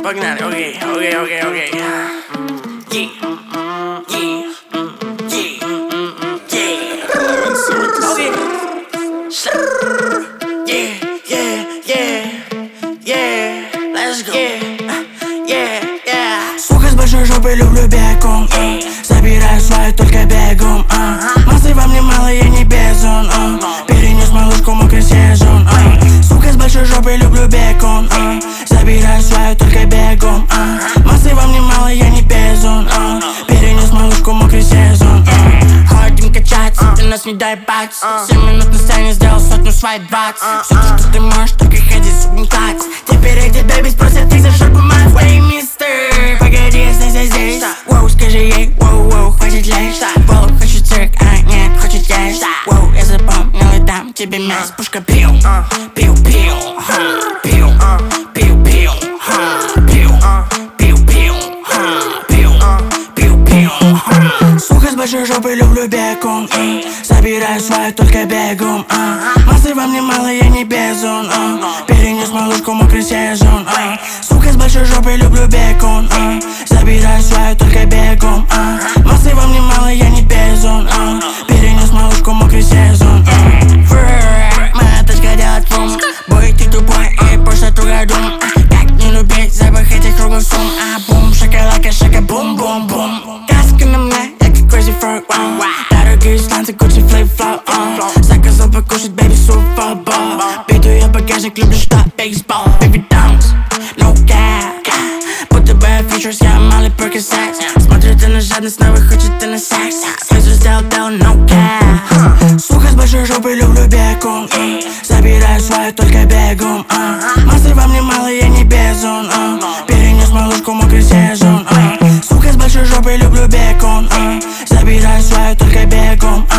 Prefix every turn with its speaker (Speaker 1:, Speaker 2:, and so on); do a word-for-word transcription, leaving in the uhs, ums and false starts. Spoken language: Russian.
Speaker 1: Погнали, окей, окей, окей, окей. Yeah. Yeah. Yeah, yeah, yeah, yeah, let's go. Yeah, yeah, yeah.
Speaker 2: Сука с большой жопой, люблю бекон. uh. Забираю свою только бегом. uh. Массы во мне мало, я не безон. uh. Перенес малышку мокрый сезон. uh. Сука с большой жопой, люблю бекон. uh. Забираю свою только бегом. uh. Массы во мне мало, я не безон. uh. Перенес малышку мокрый сезон. uh.
Speaker 1: Ходим качаться, ты нас не дай баться. Семь минут на сцене, сделал сотню, свои двадцать. Все то, что ты можешь, только ходи, субим кать.
Speaker 2: Теперь эти бэби спросят, ты за жопу мать. Эй, мистер, погоди, я здесь, я здесь. Воу, скажи ей, воу, воу, хватит лечь. Воу, хочу цирк, а нет, хочет есть. Воу, я запомнил и дам тебе мясо. Пушка пил, пил, пил, пил, пил, пил, пил, пил, пил, пил, пил, пил. Сука с большой жопой, люблю бекон. Забираю свою только бегом. Массы во мне мало, я не безон. Перенес малышку мокрый сезон. Сука с большой жопой, люблю бекон. Забираю свою только бегом. Массы во мне мало, я не безон. Перенес малышку мокрый сезон. Моя тачка делает фум. Бой, ты тупой и просто тугой дум. Как не любить запах этих круглых сум. А бум, шоколадка, шака, бум-бум-бум. Каска на мне, я как crazy frog. Дорогие сланцы, Gucci, flip-flop. Заказал покушать, baby, super bowl. Биту я багажник, люблю штат, бейсбол. Baby downs, no cap. Будто бы features, я малый перкисекс. Смотрит ты на жадность, снова хочет ты на секс. Слезу сделал дело, no cap. Сука с большой жопой, люблю бекон. Забираю свою только бегом. Массы во мне мало, я не безон. Перенес малышку мокрый сезон. Сука с большой жопой, люблю бекон. Забираю свою только бегом.